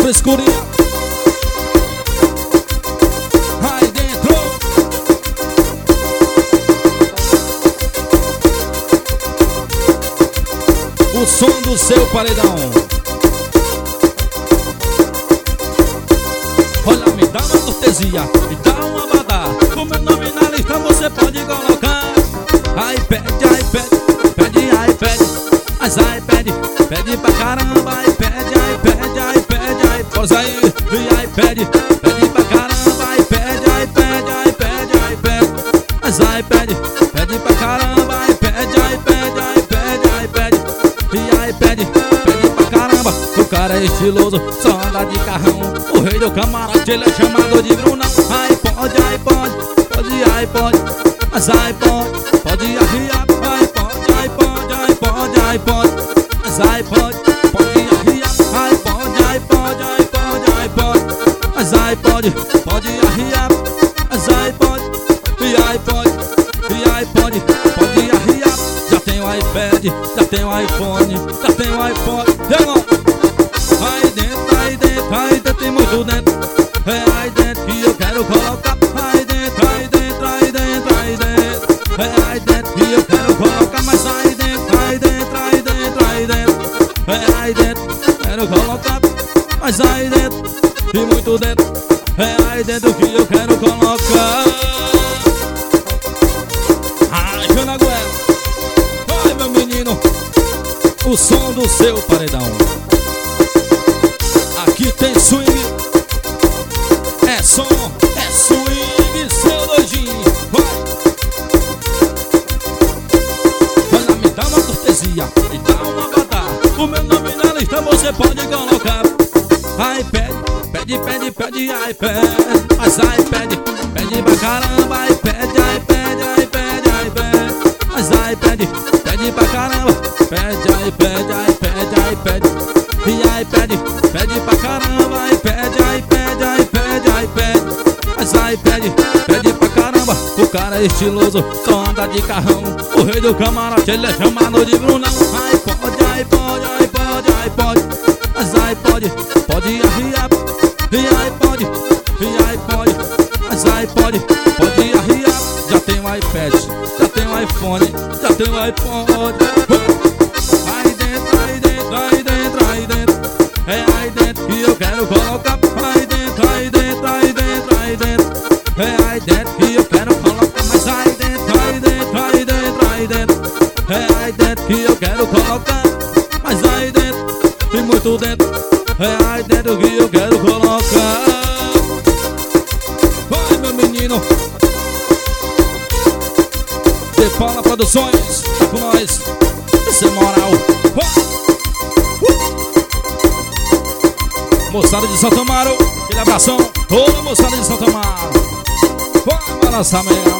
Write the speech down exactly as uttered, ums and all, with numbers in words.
frescurinha. Aí dentro. O som do seu paredão. Olha, me dá uma cortesia, me dá uma badá. O meu nome na lista você pode colocar. Aí pede, aí pede, pede, aí pede. Mas aí pede, pede pra caramba. Aí pede, aí pede, aí pede, aí posa aí. E aí pede, pede pra caramba. Aí pede, aí pede, aí pede, aí pede. Mas aí pede, pede pra caramba. Aí pede, aí pede, aí pede, aí pede. E aí pede, pede pra caramba. O cara é estiloso, só anda de carrão. O rei do camarote, ele é chamado de Brunão. Aí pode, aí pode, pode, aí pode. Mas aí pode, pode arriar. Aí pode, aí pode, aí pode, aí pode. Mas aí pode, pode arriar. Aí pode, aí pode, aí pode, aí pode. Mas aí pode, pode arriar. Mas aí pode, e aí pode, e aí pode, pode arriar. Já tem o iPad, já tem o iPhone, já tem o iPod. Demora. Aí dentro, aí dentro, aí dentro, tem muito dentro. É aí dentro que eu quero colocar. Aí dentro, aí dentro, aí dentro, aí dentro. É aí dentro que eu quero colocar. Mas aí dentro, aí dentro, aí dentro, aí dentro. É aí dentro, quero colocar. Mas aí dentro, e muito dentro. É aí dentro que eu quero colocar. Ai, Janaguela. Ai, meu menino. O som do seu paredão. Aqui tem swing. É som, é swing, seu doidinho. Vai. Olha, me dá uma cortesia, me dá uma badá. O meu nome na lista você pode colocar. Aí pede, pede, pede, pede, aí pede. Mas aí pede, pede pra caramba. Aí pede, aí pede, aí pede, aí pede. Mas aí pede, pede pra caramba. Pede, aí pede, aí pede, aí pede. E aí pede, pede pra caramba. Aí pede, aí pede, aí pede, aí pede. Mas aí pede, pede pra caramba. O cara é estiloso, só anda de carrão. O rei do camarote, ele é chamado de Brunão. Aí pode, aí pode, aí pode, aí pode. Mas aí pode, pode arriar. E aí pode, e aí pode. Mas aí pode, pode arriar. Já tem o iPad, já tem o iPhone, já tem o iPod. Aí dentro, aí dentro, aí dentro, aí dentro. É aí dentro que eu quero colocar. Aí dentro, aí dentro, aí dentro, aí dentro. É aí dentro que eu quero colocar. Mas aí dentro, aí dentro, aí dentro, aí dentro. É aí dentro que eu quero colocar. Mas aí dentro, e muito dentro. É aí dentro que eu quero colocar. Vai, meu menino. De Paula Produções, tá com nós. Isso é moral. Moçada de Santo Amaro, aquele abração. Toda moçada de Santo Amaro. Vai balançar, melhor.